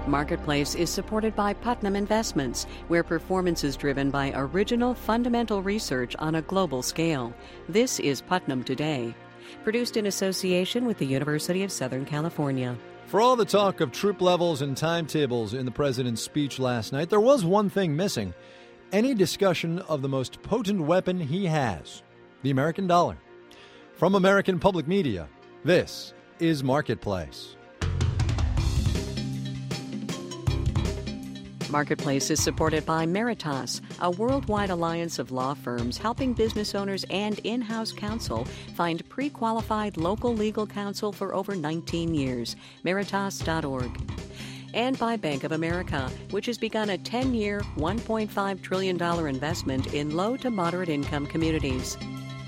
Marketplace is supported by Putnam Investments, where performance is driven by original fundamental research on a global scale. This is Putnam Today, produced in association with the University of Southern California. For all the talk of troop levels and timetables in the president's speech last night, there was one thing missing: any discussion of the most potent weapon he has, the American dollar. From American Public Media, this is Marketplace. Marketplace is supported by Meritas, a worldwide alliance of law firms helping business owners and in-house counsel find pre-qualified local legal counsel for over 19 years. Meritas.org. And by Bank of America, which has begun a 10-year, $1.5 trillion investment in low to moderate income communities.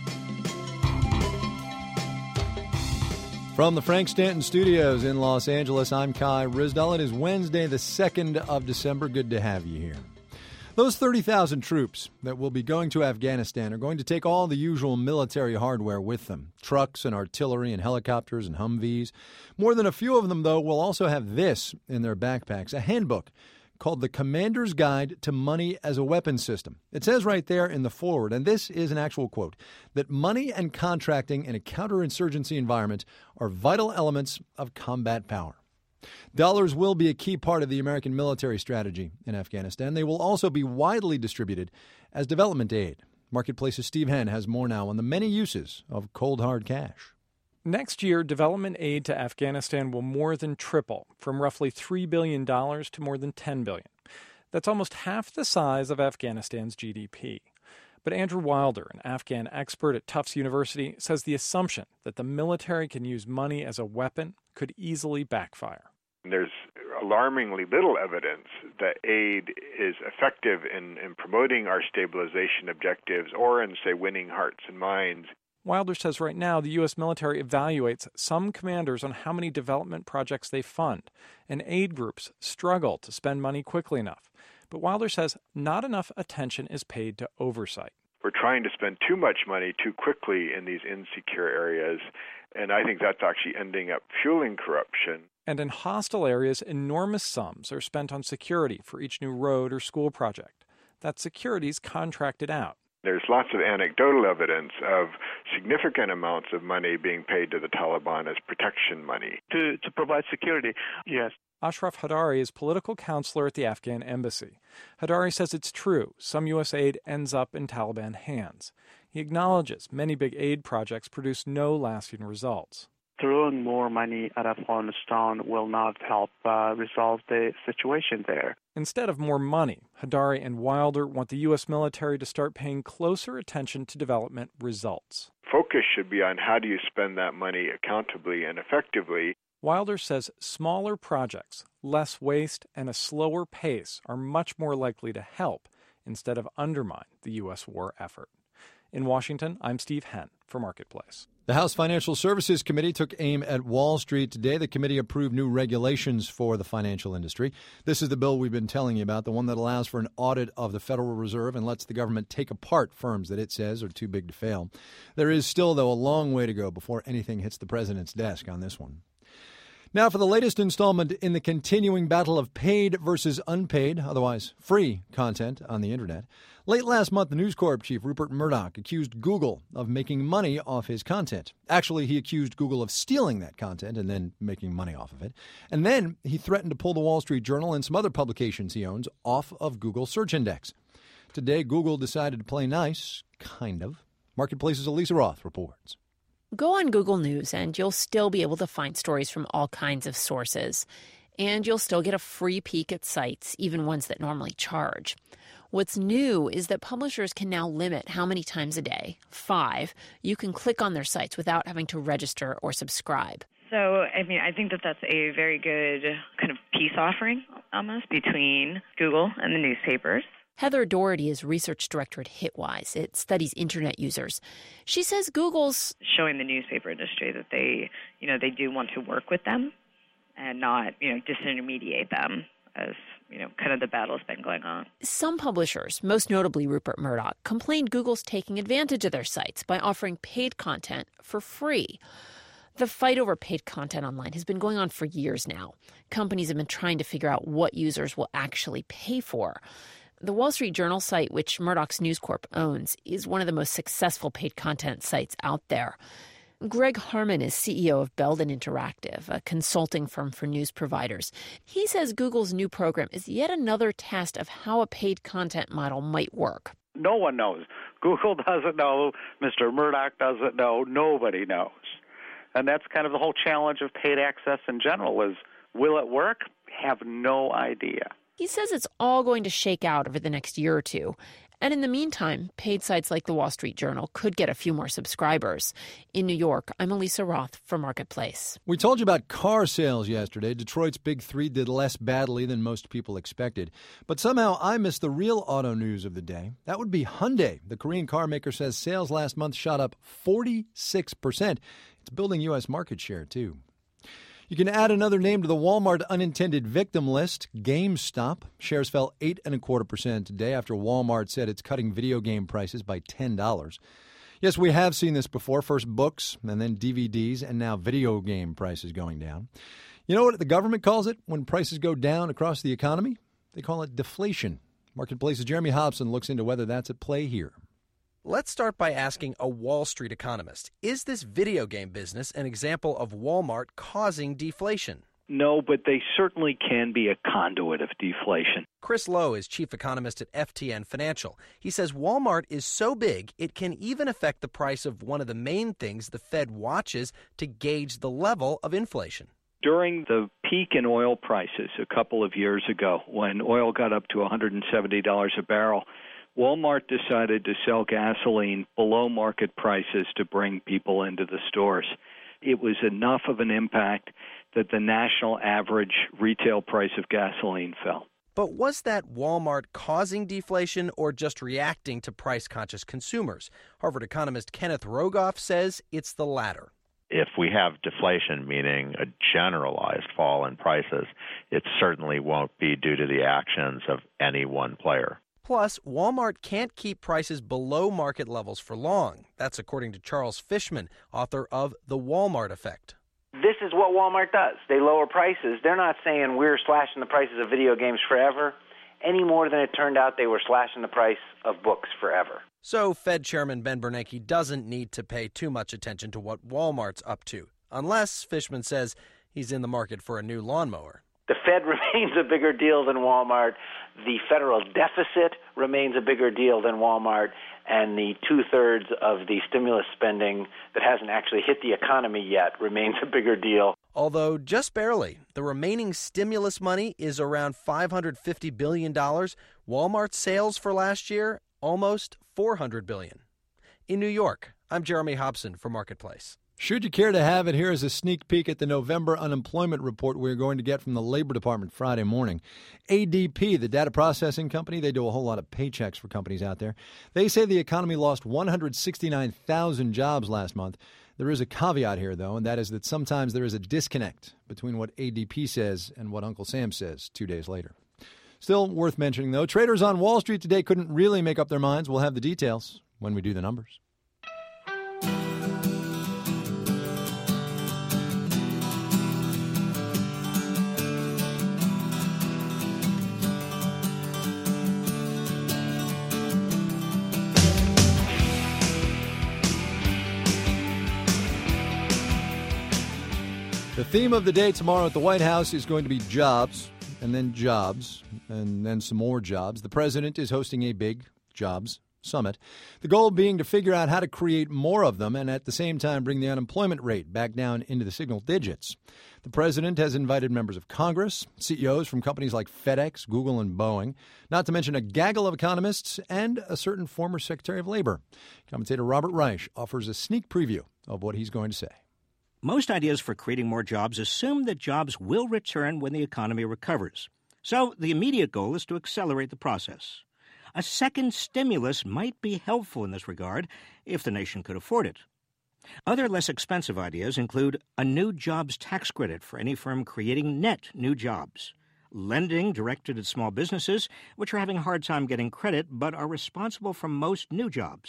From the Frank Stanton Studios in Los Angeles, I'm Kai Ryssdal. It is Wednesday, the 2nd of December. Good to have you here. Those 30,000 troops that will be going to Afghanistan are going to take all the usual military hardware with them: trucks and artillery and helicopters and Humvees. More than a few of them, though, will also have this in their backpacks: a handbook called The Commander's Guide to Money as a Weapons System. It says right there in the foreword, and this is an actual quote, that money and contracting in a counterinsurgency environment are vital elements of combat power. Dollars will be a key part of the American military strategy in Afghanistan. They will also be widely distributed as development aid. Marketplace's Steve Henn has more now on the many uses of cold, hard cash. Next year, development aid to Afghanistan will more than triple, from roughly $3 billion to more than $10 billion. That's almost half the size of Afghanistan's GDP. But Andrew Wilder, an Afghan expert at Tufts University, says the assumption that the military can use money as a weapon could easily backfire. There's alarmingly little evidence that aid is effective in promoting our stabilization objectives or in, say, winning hearts and minds. Wilder says right now the U.S. military evaluates some commanders on how many development projects they fund, and aid groups struggle to spend money quickly enough. But Wilder says not enough attention is paid to oversight. We're trying to spend too much money too quickly in these insecure areas, and I think that's actually ending up fueling corruption. And in hostile areas, enormous sums are spent on security for each new road or school project. That security's contracted out. There's lots of anecdotal evidence of significant amounts of money being paid to the Taliban as protection money. To provide security, yes. Ashraf Hadari is political counselor at the Afghan embassy. Hadari says it's true. Some U.S. aid ends up in Taliban hands. He acknowledges many big aid projects produce no lasting results. Throwing more money at Afghanistan will not help resolve the situation there. Instead of more money, Hadari and Wilder want the U.S. military to start paying closer attention to development results. Focus should be on how do you spend that money accountably and effectively. Wilder says smaller projects, less waste, and a slower pace are much more likely to help instead of undermine the U.S. war effort. In Washington, I'm Steve Henn for Marketplace. The House Financial Services Committee took aim at Wall Street today. The committee approved new regulations for the financial industry. This is the bill we've been telling you about, the one that allows for an audit of the Federal Reserve and lets the government take apart firms that it says are too big to fail. There is still, though, a long way to go before anything hits the president's desk on this one. Now for the latest installment in the continuing battle of paid versus unpaid, otherwise free, content on the Internet. Late last month, the News Corp chief Rupert Murdoch accused Google of making money off his content. Actually, he accused Google of stealing that content and then making money off of it. And then he threatened to pull the Wall Street Journal and some other publications he owns off of Google's search index. Today, Google decided to play nice, kind of. Marketplace's Elisa Roth reports. Go on Google News and you'll still be able to find stories from all kinds of sources. And you'll still get a free peek at sites, even ones that normally charge. What's new is that publishers can now limit how many times a day, 5, you can click on their sites without having to register or subscribe. So, I think that that's a very good kind of peace offering, almost, between Google and the newspapers. Heather Doherty is research director at Hitwise. It studies Internet users. She says Google's showing the newspaper industry that they do want to work with them and not, disintermediate them as, kind of the battle's been going on. Some publishers, most notably Rupert Murdoch, complained Google's taking advantage of their sites by offering paid content for free. The fight over paid content online has been going on for years now. Companies have been trying to figure out what users will actually pay for. The Wall Street Journal site, which Murdoch's News Corp owns, is one of the most successful paid content sites out there. Greg Harmon is CEO of Belden Interactive, a consulting firm for news providers. He says Google's new program is yet another test of how a paid content model might work. No one knows. Google doesn't know. Mr. Murdoch doesn't know. Nobody knows. And that's kind of the whole challenge of paid access in general is, will it work? Have no idea. He says it's all going to shake out over the next year or two. And in the meantime, paid sites like the Wall Street Journal could get a few more subscribers. In New York, I'm Elisa Roth for Marketplace. We told you about car sales yesterday. Detroit's Big Three did less badly than most people expected. But somehow I missed the real auto news of the day. That would be Hyundai. The Korean car maker says sales last month shot up 46%. It's building U.S. market share, too. You can add another name to the Walmart unintended victim list, GameStop. Shares fell 8.25% today after Walmart said it's cutting video game prices by $10. Yes, we have seen this before. First books and then DVDs and now video game prices going down. You know what the government calls it when prices go down across the economy? They call it deflation. Marketplace's Jeremy Hobson looks into whether that's at play here. Let's start by asking a Wall Street economist, is this video game business an example of Walmart causing deflation? No, but they certainly can be a conduit of deflation. Chris Lowe is chief economist at FTN Financial. He says Walmart is so big it can even affect the price of one of the main things the Fed watches to gauge the level of inflation. During the peak in oil prices a couple of years ago, when oil got up to $170 a barrel, Walmart decided to sell gasoline below market prices to bring people into the stores. It was enough of an impact that the national average retail price of gasoline fell. But was that Walmart causing deflation or just reacting to price-conscious consumers? Harvard economist Kenneth Rogoff says it's the latter. If we have deflation, meaning a generalized fall in prices, it certainly won't be due to the actions of any one player. Plus, Walmart can't keep prices below market levels for long. That's according to Charles Fishman, author of The Walmart Effect. This is what Walmart does. They lower prices. They're not saying we're slashing the prices of video games forever, any more than it turned out they were slashing the price of books forever. So Fed Chairman Ben Bernanke doesn't need to pay too much attention to what Walmart's up to, unless, Fishman says, he's in the market for a new lawnmower. The Fed remains a bigger deal than Walmart. The federal deficit remains a bigger deal than Walmart. And the two-thirds of the stimulus spending that hasn't actually hit the economy yet remains a bigger deal. Although just barely. The remaining stimulus money is around $550 billion. Walmart's sales for last year, almost $400 billion. In New York, I'm Jeremy Hobson for Marketplace. Should you care to have it, here is a sneak peek at the November unemployment report we're going to get from the Labor Department Friday morning. ADP, the data processing company, they do a whole lot of paychecks for companies out there. They say the economy lost 169,000 jobs last month. There is a caveat here, though, and that is that sometimes there is a disconnect between what ADP says and what Uncle Sam says 2 days later. Still worth mentioning, though, traders on Wall Street today couldn't really make up their minds. We'll have the details when we do the numbers. The theme of the day tomorrow at the White House is going to be jobs, and then some more jobs. The president is hosting a big jobs summit, the goal being to figure out how to create more of them and at the same time bring the unemployment rate back down into the single digits. The president has invited members of Congress, CEOs from companies like FedEx, Google, and Boeing, not to mention a gaggle of economists and a certain former Secretary of Labor. Commentator Robert Reich offers a sneak preview of what he's going to say. Most ideas for creating more jobs assume that jobs will return when the economy recovers. So the immediate goal is to accelerate the process. A second stimulus might be helpful in this regard if the nation could afford it. Other less expensive ideas include a new jobs tax credit for any firm creating net new jobs, lending directed at small businesses, which are having a hard time getting credit but are responsible for most new jobs,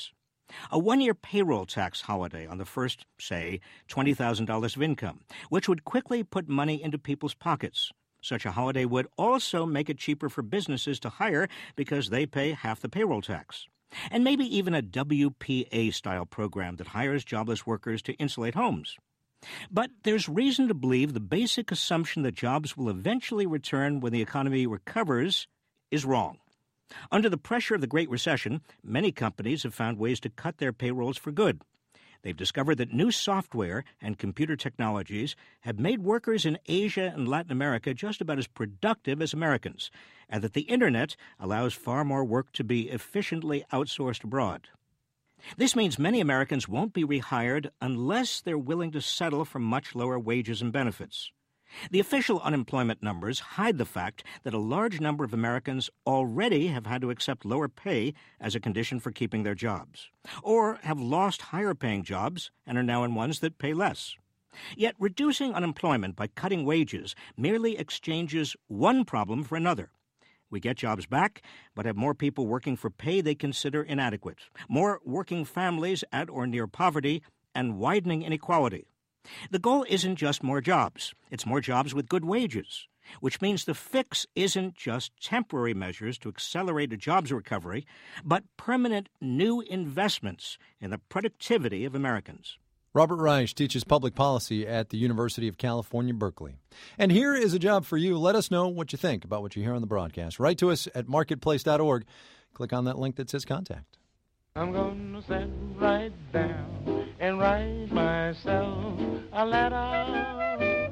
A one-year payroll tax holiday on the first, say, $20,000 of income, which would quickly put money into people's pockets. Such a holiday would also make it cheaper for businesses to hire because they pay half the payroll tax. And maybe even a WPA-style program that hires jobless workers to insulate homes. But there's reason to believe the basic assumption that jobs will eventually return when the economy recovers is wrong. Under the pressure of the Great Recession, many companies have found ways to cut their payrolls for good. They've discovered that new software and computer technologies have made workers in Asia and Latin America just about as productive as Americans, and that the Internet allows far more work to be efficiently outsourced abroad. This means many Americans won't be rehired unless they're willing to settle for much lower wages and benefits. The official unemployment numbers hide the fact that a large number of Americans already have had to accept lower pay as a condition for keeping their jobs, or have lost higher-paying jobs and are now in ones that pay less. Yet reducing unemployment by cutting wages merely exchanges one problem for another. We get jobs back, but have more people working for pay they consider inadequate, more working families at or near poverty, and widening inequality. The goal isn't just more jobs. It's more jobs with good wages, which means the fix isn't just temporary measures to accelerate a jobs recovery, but permanent new investments in the productivity of Americans. Robert Reich teaches public policy at the University of California, Berkeley. And here is a job for you. Let us know what you think about what you hear on the broadcast. Write to us at marketplace.org. Click on that link that says contact. I'm going to sit right down and write myself a letter.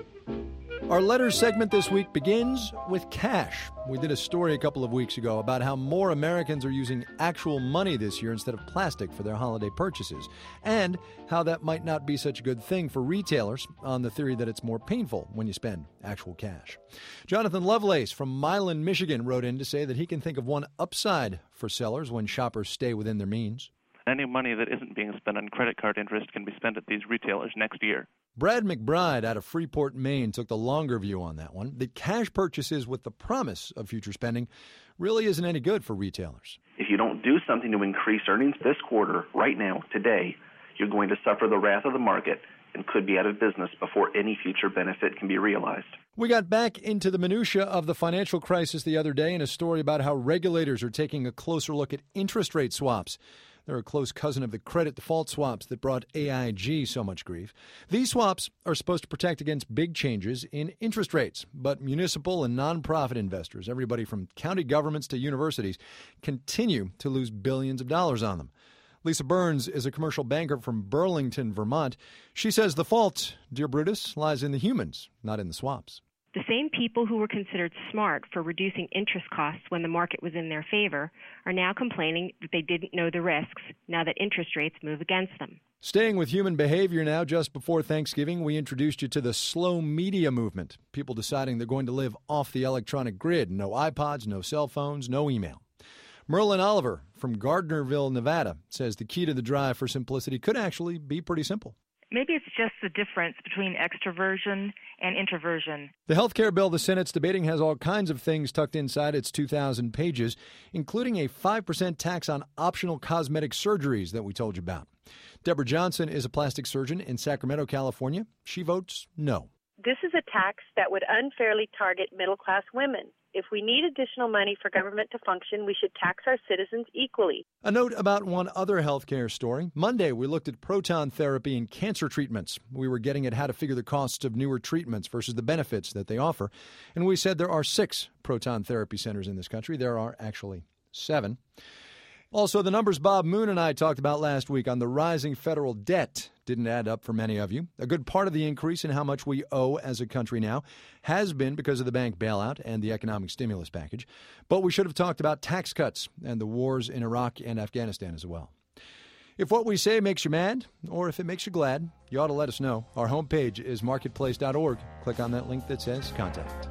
Our letters segment this week begins with cash. We did a story a couple of weeks ago about how more Americans are using actual money this year instead of plastic for their holiday purchases, and how that might not be such a good thing for retailers on the theory that it's more painful when you spend actual cash. Jonathan Lovelace from Milan, Michigan wrote in to say that he can think of one upside for sellers when shoppers stay within their means. Any money that isn't being spent on credit card interest can be spent at these retailers next year. Brad McBride out of Freeport, Maine, took the longer view on that one. The cash purchases with the promise of future spending really isn't any good for retailers. If you don't do something to increase earnings this quarter, right now, today, you're going to suffer the wrath of the market and could be out of business before any future benefit can be realized. We got back into the minutia of the financial crisis the other day in a story about how regulators are taking a closer look at interest rate swaps. They're a close cousin of the credit default swaps that brought AIG so much grief. These swaps are supposed to protect against big changes in interest rates, but municipal and nonprofit investors, everybody from county governments to universities, continue to lose billions of dollars on them. Lisa Burns is a commercial banker from Burlington, Vermont. She says the fault, dear Brutus, lies in the humans, not in the swaps. The same people who were considered smart for reducing interest costs when the market was in their favor are now complaining that they didn't know the risks now that interest rates move against them. Staying with human behavior now, just before Thanksgiving, we introduced you to the slow media movement, people deciding they're going to live off the electronic grid. No iPods, no cell phones, no email. Merlin Oliver from Gardnerville, Nevada, says the key to the drive for simplicity could actually be pretty simple. Maybe it's just the difference between extroversion and introversion. The health care bill the Senate's debating has all kinds of things tucked inside its 2,000 pages, including a 5% tax on optional cosmetic surgeries that we told you about. Deborah Johnson is a plastic surgeon in Sacramento, California. She votes no. This is a tax that would unfairly target middle-class women. If we need additional money for government to function, we should tax our citizens equally. A note about one other healthcare story. Monday, we looked at proton therapy and cancer treatments. We were getting at how to figure the costs of newer treatments versus the benefits that they offer. And we said there are 6 proton therapy centers in this country. There are actually 7. Also, the numbers Bob Moon and I talked about last week on the rising federal debt didn't add up for many of you. A good part of the increase in how much we owe as a country now has been because of the bank bailout and the economic stimulus package. But we should have talked about tax cuts and the wars in Iraq and Afghanistan as well. If what we say makes you mad, or if it makes you glad, you ought to let us know. Our homepage is marketplace.org. Click on that link that says contact.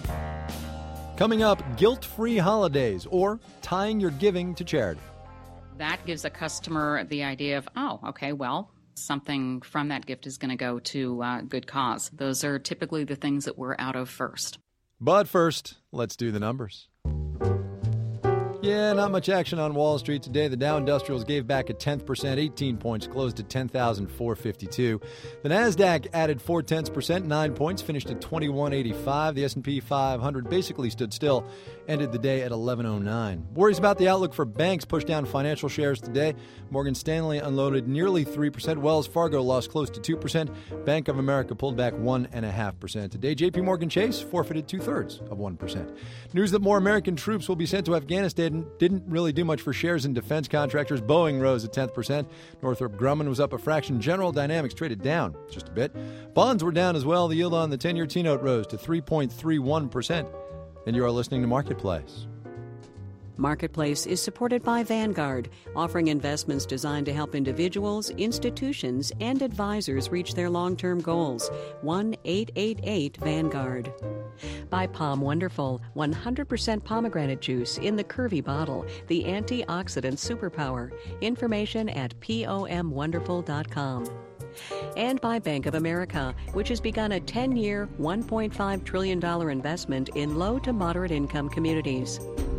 Coming up, guilt-free holidays or tying your giving to charity. That gives a customer the idea of, oh, okay, well, something from that gift is going to go to good cause. Those are typically the things that we're out of first. But first, let's do the numbers. Yeah, not much action on Wall Street today. The Dow Industrials gave back a 0.1%, 18 points, closed at 10,452. The Nasdaq added 0.4%, 9 points, finished at 2185. The S&P 500 basically stood still, ended the day at 1109. Worries about the outlook for banks pushed down financial shares today. Morgan Stanley unloaded nearly 3%. Wells Fargo lost close to 2%. Bank of America pulled back 1.5%. Today, J.P. Morgan Chase forfeited 2/3%. News that more American troops will be sent to Afghanistan didn't really do much for shares in defense contractors. Boeing rose a 0.1%. Northrop Grumman was up a fraction. General Dynamics traded down just a bit. Bonds were down as well. The yield on the 10-year T-note rose to 3.31%. And you are listening to Marketplace. Marketplace is supported by Vanguard, offering investments designed to help individuals, institutions, and advisors reach their long-term goals. 1-888-VANGUARD. By Palm Wonderful, 100% pomegranate juice in the curvy bottle, the antioxidant superpower. Information at pomwonderful.com. And by Bank of America, which has begun a 10-year, $1.5 trillion investment in low to moderate income communities.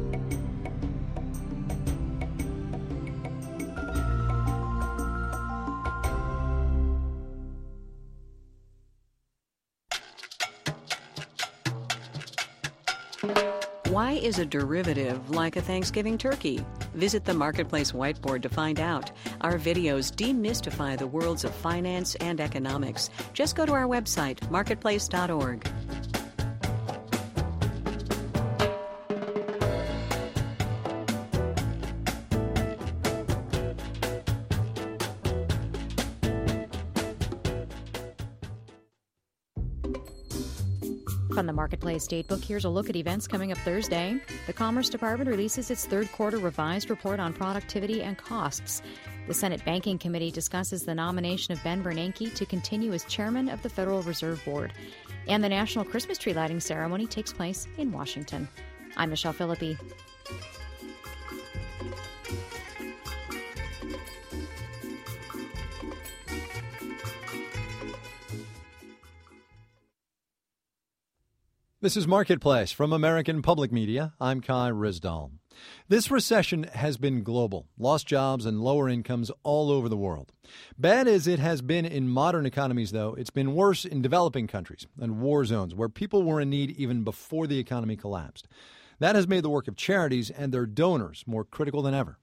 Why is a derivative like a Thanksgiving turkey? Visit the Marketplace whiteboard to find out. Our videos demystify the worlds of finance and economics. Just go to our website, marketplace.org. From the Marketplace Datebook, here's a look at events coming up Thursday. The Commerce Department releases its third quarter revised report on productivity and costs. The Senate Banking Committee discusses the nomination of Ben Bernanke to continue as chairman of the Federal Reserve Board. And the National Christmas Tree Lighting Ceremony takes place in Washington. I'm Michelle Philippi. This is Marketplace from American Public Media. I'm Kai Rizdal. This recession has been global. Lost jobs and lower incomes all over the world. Bad as it has been in modern economies, though, it's been worse in developing countries and war zones where people were in need even before the economy collapsed. That has made the work of charities and their donors more critical than ever.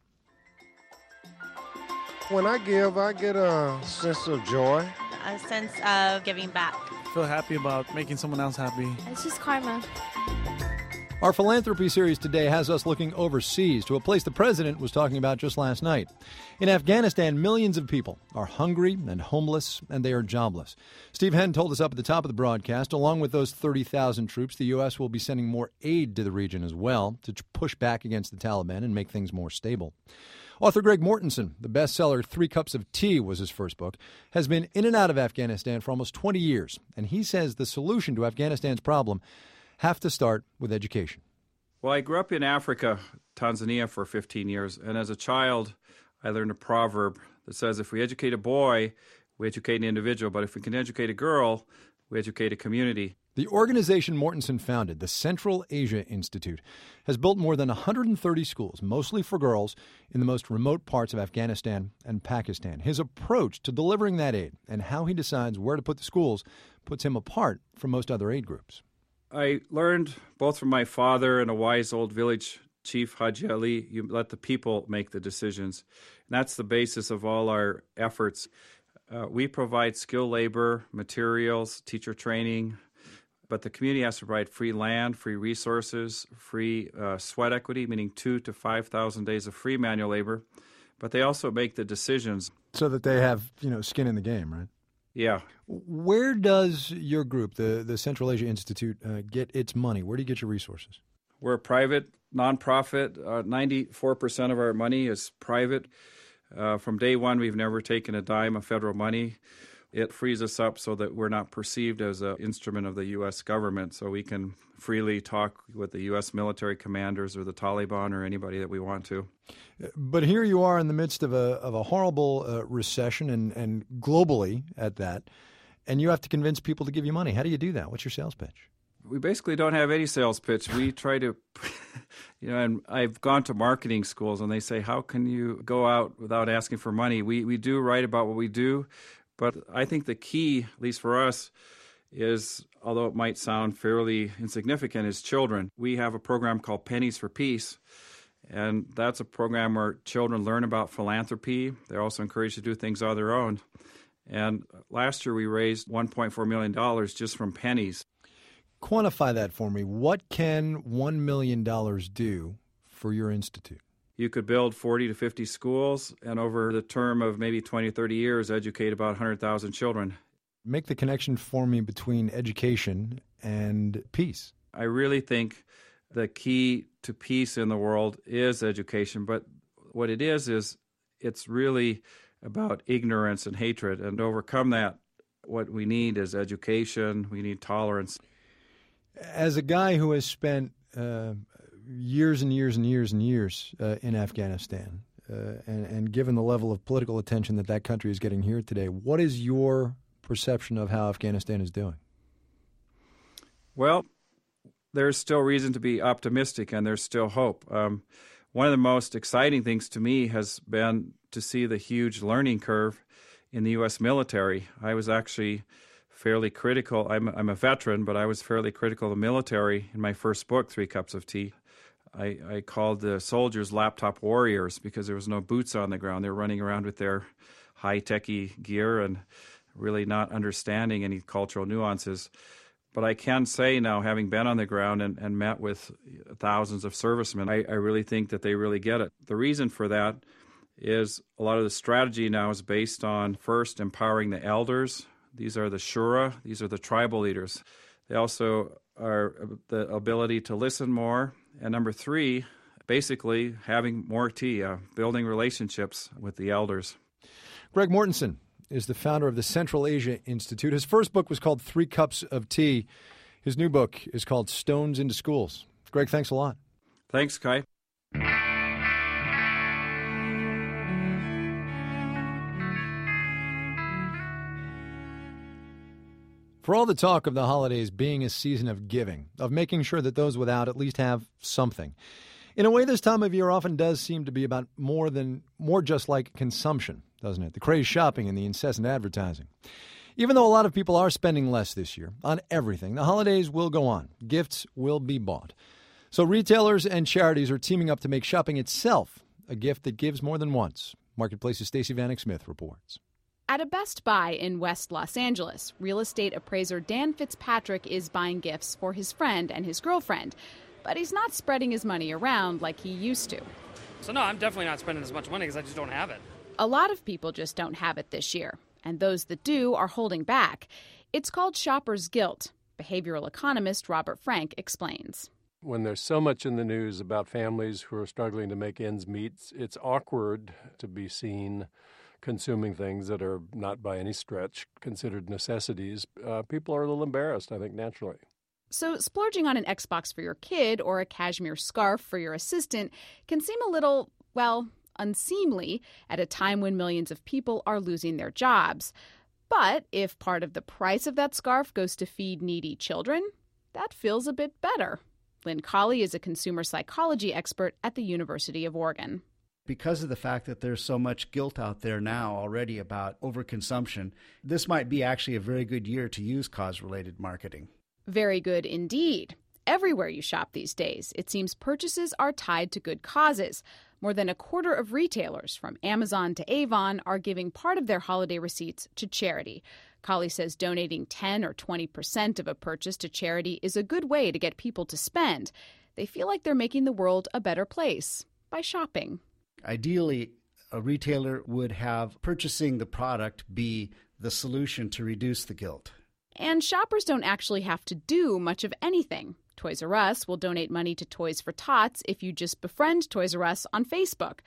When I give, I get a sense of joy. A sense of giving back. Feel happy about making someone else happy. It's just karma. Our philanthropy series today has us looking overseas to a place the president was talking about just last night. In Afghanistan, millions of people are hungry and homeless, and they are jobless. Steve Henn told us up at the top of the broadcast, along with those 30,000 troops, the U.S. will be sending more aid to the region as well to push back against the Taliban and make things more stable. Author Greg Mortensen, the bestseller 3 Cups of Tea was his first book, has been in and out of Afghanistan for almost 20 years. And he says the solution to Afghanistan's problem have to start with education. Well, I grew up in Africa, Tanzania, for 15 years. And as a child, I learned a proverb that says if we educate a boy, we educate an individual. But if we can educate a girl, we educate a community. The organization Mortensen founded, the Central Asia Institute, has built more than 130 schools, mostly for girls, in the most remote parts of Afghanistan and Pakistan. His approach to delivering that aid and how he decides where to put the schools puts him apart from most other aid groups. I learned both from my father and a wise old village chief, Haji Ali, you let the people make the decisions. And that's the basis of all our efforts. We provide skilled labor, materials, teacher training, but the community has to provide free land, free resources, free sweat equity, meaning 2,000 to 5,000 days of free manual labor. But they also make the decisions. So that they have, skin in the game, right? Yeah. Where does your group, the Central Asia Institute, get its money? Where do you get your resources? We're a private nonprofit. 94% of our money is private. From day one, we've never taken a dime of federal money. It frees us up so that we're not perceived as an instrument of the U.S. government, so we can freely talk with the U.S. military commanders or the Taliban or anybody that we want to. But here you are in the midst of a horrible recession and globally at that, and you have to convince people to give you money. How do you do that? What's your sales pitch? We basically don't have any sales pitch. We try to, and I've gone to marketing schools, and they say, how can you go out without asking for money? We do write about what we do, but I think the key, at least for us, is, although it might sound fairly insignificant, is children. We have a program called Pennies for Peace, and that's a program where children learn about philanthropy. They're also encouraged to do things on their own. And last year we raised $1.4 million just from pennies. Quantify that for me. What can $1 million do for your institute? You could build 40 to 50 schools, and over the term of maybe 20 or 30 years, educate about 100,000 children. Make the connection for me between education and peace. I really think the key to peace in the world is education, but what it is it's really about ignorance and hatred, and to overcome that, what we need is education, we need tolerance. As a guy who has spent years and years and years and years in Afghanistan, and given the level of political attention that country is getting here today, what is your perception of how Afghanistan is doing? Well, there's still reason to be optimistic, and there's still hope. One of the most exciting things to me has been to see the huge learning curve in the U.S. military. I was actually fairly critical. I'm a veteran, but I was fairly critical of the military in my first book, 3 Cups of Tea. I called the soldiers laptop warriors because there was no boots on the ground. They were running around with their high-techy gear and really not understanding any cultural nuances. But I can say now, having been on the ground and met with thousands of servicemen, I really think that they really get it. The reason for that is a lot of the strategy now is based on, first, empowering the elders. These are the shura. These are the tribal leaders. They also are the ability to listen more. And number 3, basically having more tea, building relationships with the elders. Greg Mortensen is the founder of the Central Asia Institute. His first book was called 3 Cups of Tea. His new book is called Stones into Schools. Greg, thanks a lot. Thanks, Kai. For all the talk of the holidays being a season of giving, of making sure that those without at least have something, in a way this time of year often does seem to be about more just like consumption, doesn't it? The crazed shopping and the incessant advertising. Even though a lot of people are spending less this year on everything, the holidays will go on. Gifts will be bought. So retailers and charities are teaming up to make shopping itself a gift that gives more than once. Marketplace's Stacey Vanek Smith reports. At a Best Buy in West Los Angeles, real estate appraiser Dan Fitzpatrick is buying gifts for his friend and his girlfriend, but he's not spreading his money around like he used to. So no, I'm definitely not spending as much money because I just don't have it. A lot of people just don't have it this year, and those that do are holding back. It's called shopper's guilt. Behavioral economist Robert Frank explains. When there's so much in the news about families who are struggling to make ends meet, it's awkward to be seen consuming things that are not by any stretch considered necessities. People are a little embarrassed, I think, naturally. So splurging on an Xbox for your kid or a cashmere scarf for your assistant can seem a little, unseemly at a time when millions of people are losing their jobs. But if part of the price of that scarf goes to feed needy children, that feels a bit better. Lynn Colley is a consumer psychology expert at the University of Oregon. Because of the fact that there's so much guilt out there now already about overconsumption, this might be actually a very good year to use cause-related marketing. Very good indeed. Everywhere you shop these days, it seems purchases are tied to good causes. More than a quarter of retailers, from Amazon to Avon, are giving part of their holiday receipts to charity. Colley says donating 10 or 20% of a purchase to charity is a good way to get people to spend. They feel like they're making the world a better place by shopping. Ideally, a retailer would have purchasing the product be the solution to reduce the guilt. And shoppers don't actually have to do much of anything. Toys R Us will donate money to Toys for Tots if you just befriend Toys R Us on Facebook.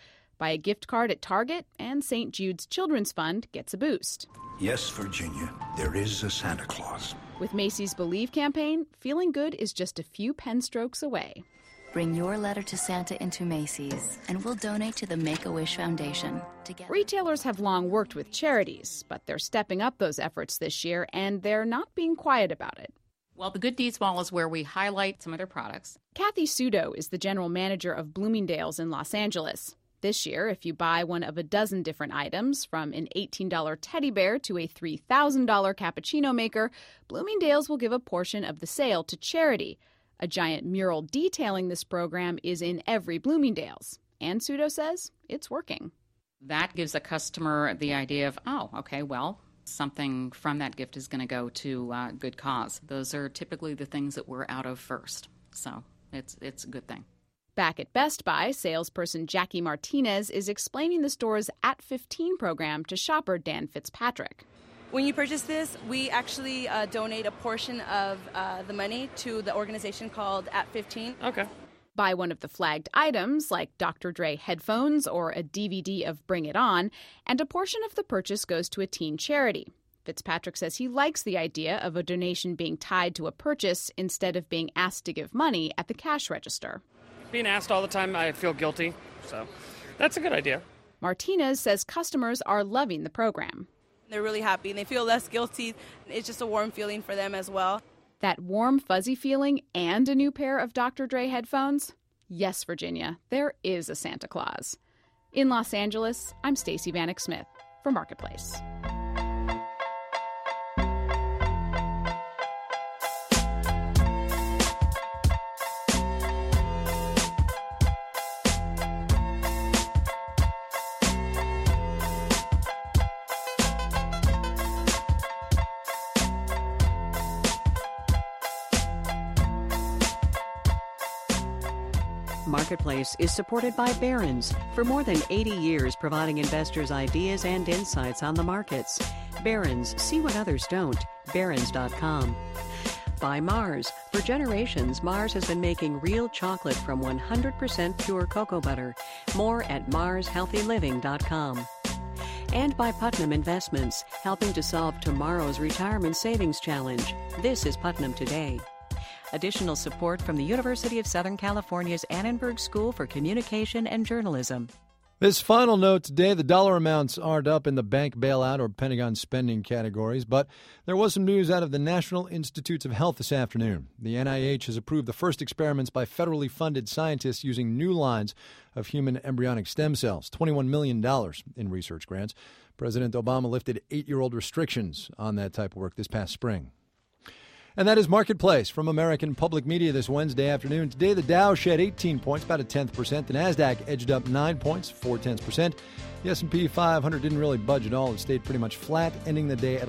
Buy a gift card at Target, and St. Jude's Children's Fund gets a boost. Yes, Virginia, there is a Santa Claus. With Macy's Believe campaign, feeling good is just a few pen strokes away. Bring your letter to Santa into Macy's, and we'll donate to the Make-A-Wish Foundation. Together. Retailers have long worked with charities, but they're stepping up those efforts this year, and they're not being quiet about it. Well, the Good Deeds Wall is where we highlight some of their products. Kathy Sudo is the general manager of Bloomingdale's in Los Angeles. This year, if you buy one of a dozen different items, from an $18 teddy bear to a $3,000 cappuccino maker, Bloomingdale's will give a portion of the sale to charity. A giant mural detailing this program is in every Bloomingdale's, and Sudo says it's working. That gives a customer the idea of, oh, okay, well, something from that gift is going to go to good cause. Those are typically the things that we're out of first, so it's a good thing. Back at Best Buy, salesperson Jackie Martinez is explaining the store's At 15 program to shopper Dan Fitzpatrick. When you purchase this, we actually donate a portion of the money to the organization called At 15. Okay. Buy one of the flagged items, like Dr. Dre headphones or a DVD of Bring It On, and a portion of the purchase goes to a teen charity. Fitzpatrick says he likes the idea of a donation being tied to a purchase instead of being asked to give money at the cash register. Being asked all the time, I feel guilty, so that's a good idea. Martinez says customers are loving the program. They're really happy and they feel less guilty. It's just a warm feeling for them as well. That warm, fuzzy feeling and a new pair of Dr. Dre headphones? Yes, Virginia, there is a Santa Claus. In Los Angeles, I'm Stacey Vanek Smith for Marketplace. Marketplace is supported by Barron's, for more than 80 years providing investors ideas and insights on the markets. Barron's, see what others don't. Barron's.com. By Mars. For generations, Mars has been making real chocolate from 100% pure cocoa butter. More at marshealthyliving.com. And by Putnam Investments, helping to solve tomorrow's retirement savings challenge. This is Putnam Today. Additional support from the University of Southern California's Annenberg School for Communication and Journalism. This final note today, the dollar amounts aren't up in the bank bailout or Pentagon spending categories, but there was some news out of the National Institutes of Health this afternoon. The NIH has approved the first experiments by federally funded scientists using new lines of human embryonic stem cells, $21 million in research grants. President Obama lifted 8-year-old restrictions on that type of work this past spring. And that is Marketplace from American Public Media this Wednesday afternoon. Today, the Dow shed 18 points, about a 0.1%. The NASDAQ edged up 9 points, 0.4%. The S&P 500 didn't really budge at all. It stayed pretty much flat, ending the day at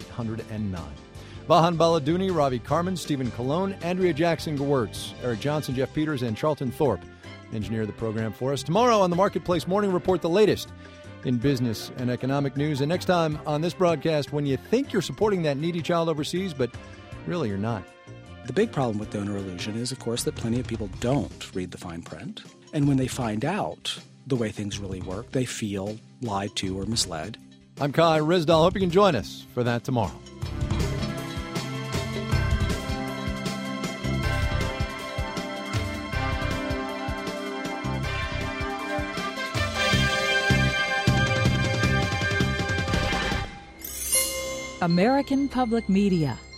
1,109. Vahan Baladouni, Ravi Carmen, Stephen Colon, Andrea Jackson-Gewurz, Eric Johnson, Jeff Peters, and Charlton Thorpe engineered the program for us. Tomorrow on the Marketplace Morning Report, the latest in business and economic news. And next time on this broadcast, when you think you're supporting that needy child overseas, but really, you're not. The big problem with donor illusion is, of course, that plenty of people don't read the fine print. And when they find out the way things really work, they feel lied to or misled. I'm Kai Rizdal. Hope you can join us for that tomorrow. American Public Media